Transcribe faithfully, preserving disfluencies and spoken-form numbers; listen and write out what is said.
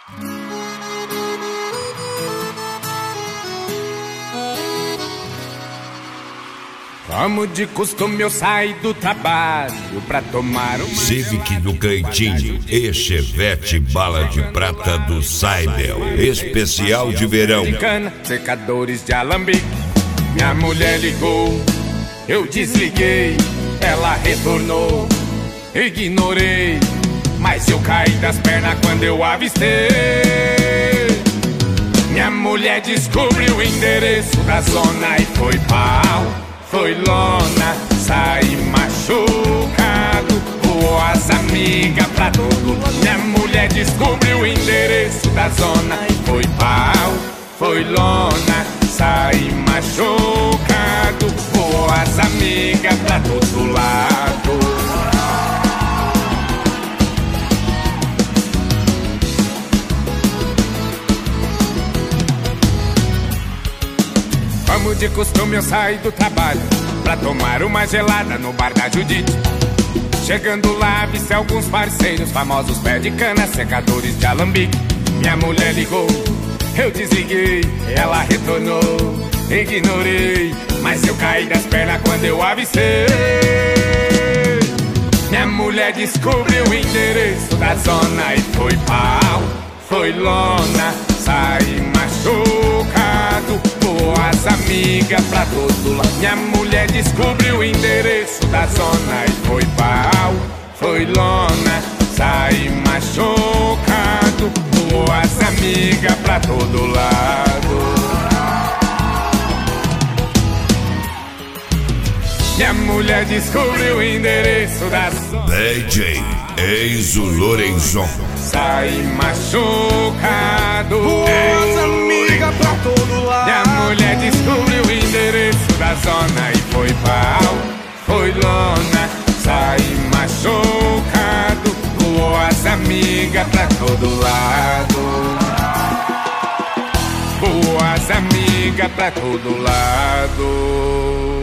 Como de costume eu saí do trabalho pra tomar uma Civic do Cantinho e Chevette bala de prata do Saibel, especial de verão. de cana, secadores de alambique. Minha mulher ligou, eu desliguei, ela retornou, ignorei, mas eu caí das pernas quando eu avistei. Minha mulher descobriu o endereço da zona e foi pau, foi lona, saí machucado, voou as amigas pra todo. Minha mulher descobriu o endereço da zona e foi pau, foi lona, saí machucado, voou as amigas pra todo lado. Como de costume eu saí do trabalho pra tomar uma gelada no bar da Judite. Chegando lá, vi-se alguns parceiros famosos, pé de cana, secadores de alambique. Minha mulher ligou, eu desliguei, ela retornou, ignorei, mas eu caí das pernas quando eu avistei. Minha mulher descobriu o endereço da zona e foi pau, foi lona, saí machucado, voou as amigas pra todo lado. Minha mulher descobriu o endereço da zona e foi pau, foi lona, saí machucado, voou as amigas pra todo lado. Minha mulher descobriu o endereço da zona. D J Enzo Lorenzon. Saí machucado, voou as amigas pra todo lado. Minha mulher descobriu o endereço da zona e foi pau, foi lona, saí machucado, voou as amigas pra todo lado, voou as amigas pra todo lado.